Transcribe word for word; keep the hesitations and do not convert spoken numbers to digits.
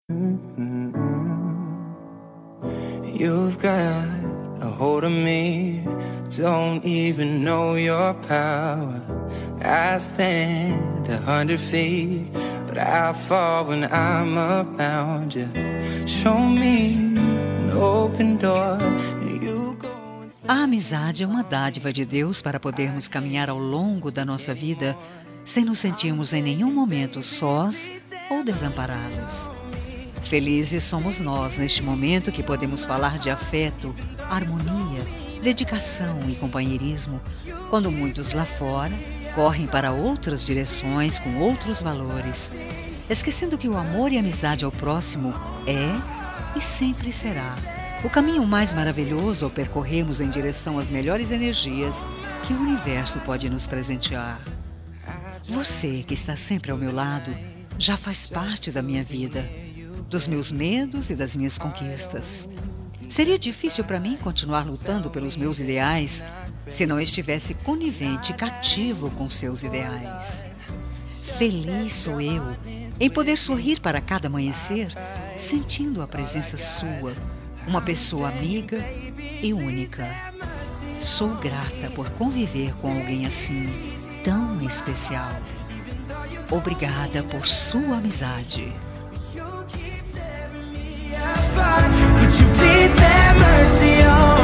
You've got a hold of me, don't even know your power. I stand a hundred feet, but I fall when I'm around you. Show me an open door, and you go. A amizade é uma dádiva de Deus para podermos caminhar ao longo da nossa vida sem nos sentirmos em nenhum momento sós ou desamparados. Felizes somos nós neste momento que podemos falar de afeto, harmonia, dedicação e companheirismo, quando muitos lá fora correm para outras direções com outros valores, esquecendo que o amor e a amizade ao próximo é e sempre será o caminho mais maravilhoso ao percorrermos em direção às melhores energias que o universo pode nos presentear. Você que está sempre ao meu lado já faz parte da minha vida, dos meus medos e das minhas conquistas. Seria difícil para mim continuar lutando pelos meus ideais se não estivesse conivente e cativo com seus ideais. Feliz sou eu em poder sorrir para cada amanhecer, sentindo a presença sua, uma pessoa amiga e única. Sou grata por conviver com alguém assim, tão especial. Obrigada por sua amizade. Would you please have mercy on